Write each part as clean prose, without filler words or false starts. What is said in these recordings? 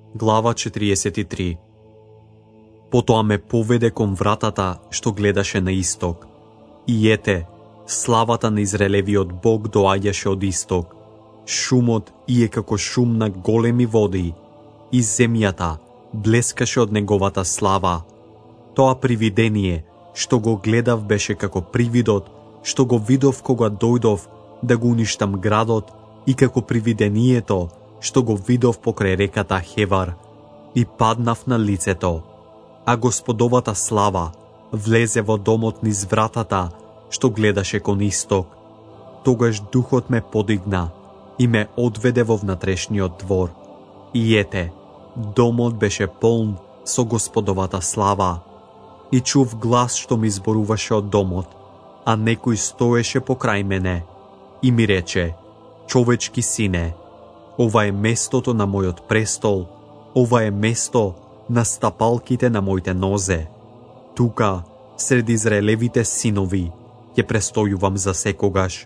Глава 43. Потоа ме поведе кон вратата што гледаше на исток. И ете, славата на Израелевиот Бог доаѓаше од исток. Шумот ие како шум на големи води, и земјата блескаше од неговата слава. Тоа привидение што го гледав беше како привидот што го видов кога дојдов да го уништам градот и како привидението што го видов покрај реката Хевар, и паднав на лицето. А Господовата слава влезе во домот низ вратата што гледаше кон исток. Тогаш духот ме подигна и ме одведе во внатрешниот двор. И ете, домот беше полн со Господовата слава. И чув глас што ми зборуваше од домот, а некој стоеше покрај мене и ми рече: човечки сине, ова е местото на мојот престол, ова е место на стапалките на моите нозе. Тука, сред Израелевите синови, ќе престојувам за секогаш.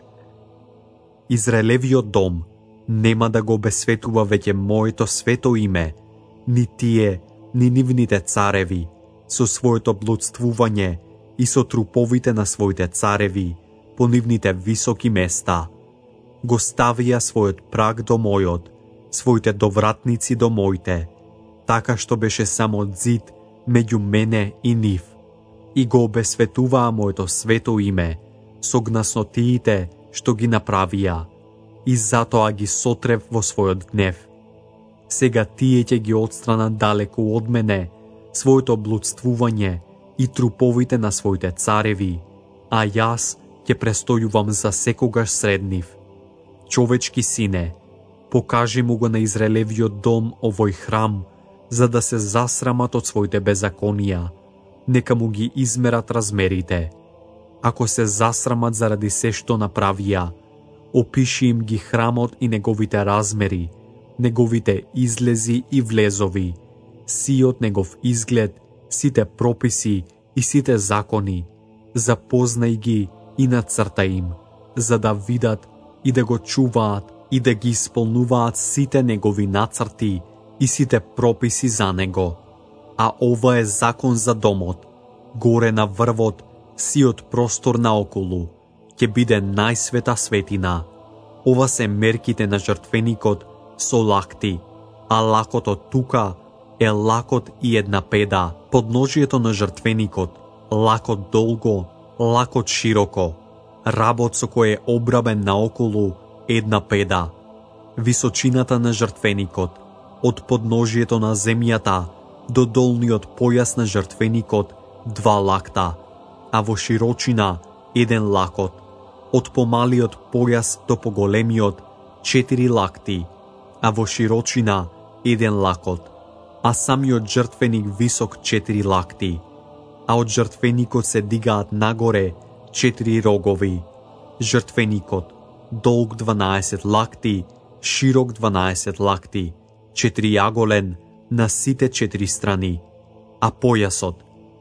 Израелевиот дом нема да го обесветува веќе моето свето име, ни тие, ни нивните цареви, со своето блудствување и со труповите на своите цареви по нивните високи места. Го ставија својот праг до мојот, своите довратници до моите, така што беше само зид меѓу мене и нив, и го обесветуваа моето свето име со гнаснотиите што ги направија, и затоа ги сотрев во својот гнев. Сега тие ќе ги отстранат далеку од мене своето блудствување и труповите на своите цареви, а јас ќе престојувам за секогаш сред нив. Човечки сине, покажи му го на Израелевиот дом овој храм, за да се засрамат од своите беззаконија. Нека му ги измерат размерите. Ако се засрамат заради се што направија, опиши им ги храмот и неговите размери, неговите излези и влезови, сиот негов изглед, сите прописи и сите закони. Запознај ги и нацрта им, за да видат и да го чуваат и да ги исполнуваат сите негови нацрти и сите прописи за него. А ова е закон за домот. Горе на врвот, сиот простор наоколу, ќе биде најсвета светина. Ова се мерките на жртвеникот со лакти, а лакото тука е лакот и една педа. Подножието на жртвеникот, лакот долго, лакот широко, работ со кој е обрабен наоколу една педа. Височината на жртвеникот, од подножието на земјата до долниот појас на жртвеникот 2 лакта, а во широчина 1 лакот, од помалиот појас до поголемиот 4 лакти, а во широчина 1 лакот, а самиот жртвеник висок 4 лакти, а од жртвеникот се дигаат нагоре 4 рогови. Жртвеникот долг 12 лакти, широк 12 лакти, 4-јаголен на сите 4 страни, а појасот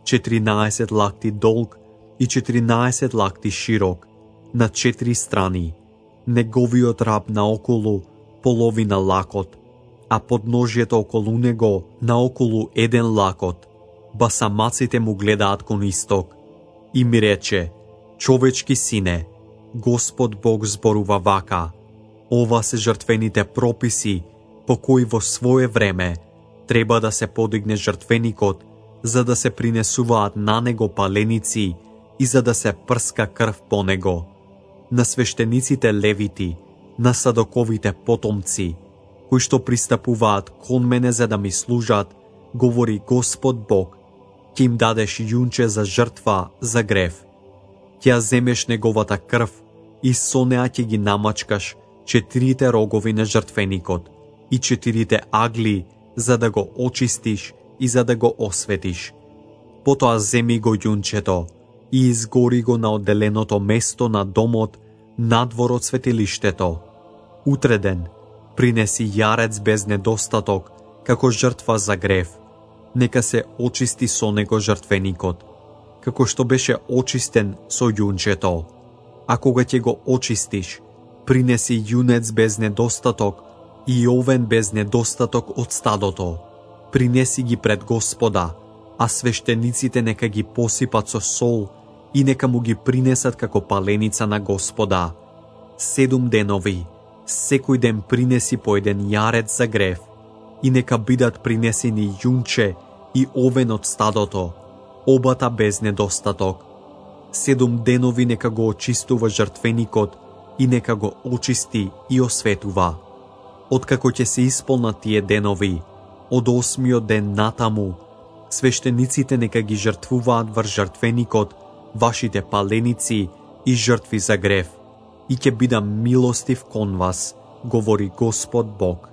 14 лакти долг и 14 лакти широк на 4 страни. Неговиот раб наоколу половина лакот, а подножието околу него наоколу 1 лакот. Басамаците му гледаат кон исток. И ми рече: човечки сине, Господ Бог зборува вака: ова се жртвените прописи по кои во свое време треба да се подигне жртвеникот, за да се принесуваат на него паленици и за да се прска крв по него. На свештениците левити, на садоковите потомци, кои што пристапуваат кон мене за да ми служат, говори Господ Бог, ќе им дадеш јунче за жртва за грев. Ќе земеш неговата крв и со неа ќе ги намачкаш 4 рогови на жртвеникот и 4 агли, за да го очистиш и за да го осветиш. Потоа земи го јунчето и изгори го на одделеното место на домот надвор од светилиштето. Утреден принеси јарец без недостаток како жртва за грев. Нека се очисти со него жртвеникот, како што беше очистен со јунчето. А кога ќе го очистиш, принеси јунец без недостаток и овен без недостаток од стадото. Принеси ги пред Господа, а свештениците нека ги посипат со сол и нека му ги принесат како паленица на Господа. 7 денови, секој ден принеси по еден јарец за грев, и нека бидат принесени јунче и овен од стадото, обата без недостаток. 7 денови нека го очистува жртвеникот и нека го очисти и осветува. Откако ќе се исполнат тие денови, од 8-миот ден натаму, свештениците нека ги жртвуваат врз жртвеникот вашите паленици и жртви за грев, и ќе бидам милостив кон вас, говори Господ Бог.